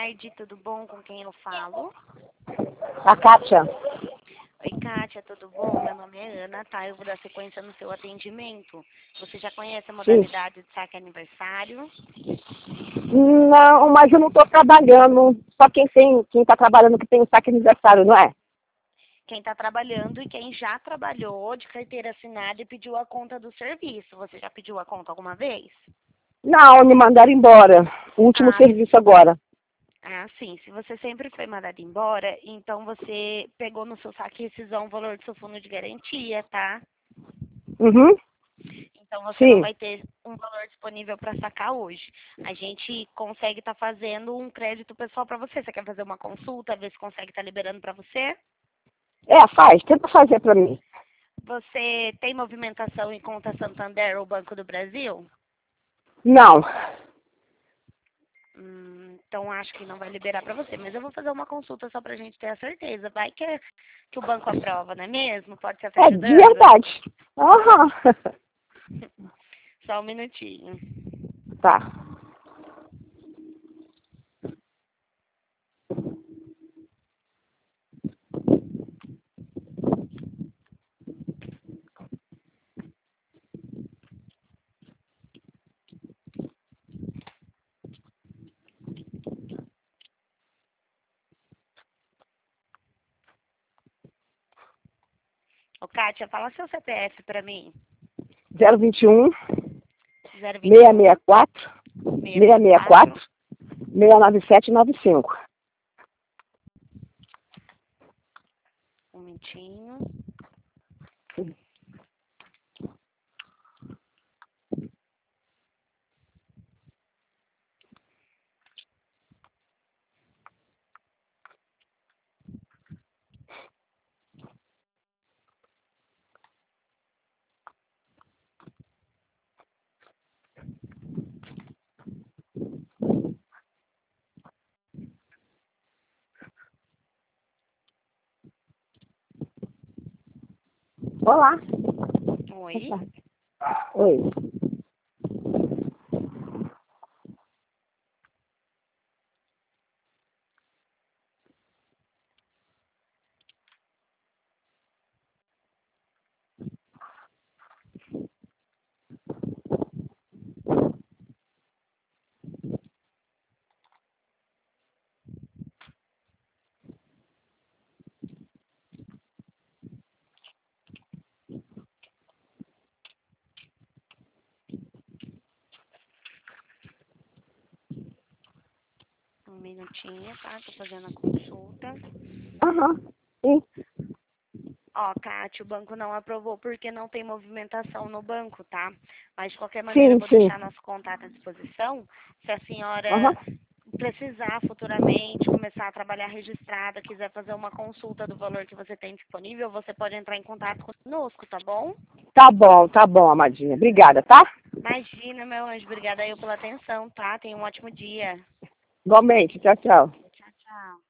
tarde, tudo bom? Com quem eu falo? A Kátia. Oi, Kátia, tudo bom? Meu nome é Ana, tá? Eu vou dar sequência no seu atendimento. Você já conhece a modalidade de saque aniversário? Não, mas eu não estou trabalhando. Só quem está trabalhando que tem o saque aniversário, não é? Quem está trabalhando e quem já trabalhou de carteira assinada e pediu a conta do serviço. Você já pediu a conta alguma vez? Não, me mandaram embora. O último serviço agora. Sim. Se você sempre foi mandado embora, então você pegou no seu saque rescisão o valor do seu fundo de garantia, tá? Uhum. Então você não Sim. vai ter um valor disponível para sacar hoje. A gente consegue estar fazendo um crédito pessoal para você. Você quer fazer uma consulta, ver se consegue estar liberando para você? Faz. Tenta fazer para mim. Você tem movimentação em conta Santander ou Banco do Brasil? Não. Então acho que não vai liberar para você, mas eu vou fazer uma consulta só para a gente ter a certeza. Vai que o banco aprova, não é mesmo? Pode ser até É de de dano? verdade. Aham. Só um minutinho. Tá. Ô, Kátia, fala seu CPF para mim. 021 021 664 664 69795. Um minutinho. Olá. Oi. Oi. Um minutinho, tá? Tô fazendo a consulta. Aham. Sim. Ó, Kátia, o banco não aprovou porque não tem movimentação no banco, tá? Mas de qualquer maneira eu Sim, vou sim. deixar nosso contato à disposição. Se a senhora Aham. precisar futuramente começar a trabalhar registrada, quiser fazer uma consulta do valor que você tem disponível, você pode entrar em contato conosco, tá bom? Tá bom, amadinha. Obrigada, tá? Imagina, meu anjo. Obrigada eu pela atenção, tá? Tenha um ótimo dia. Igualmente. Tchau, tchau. Tchau, tchau.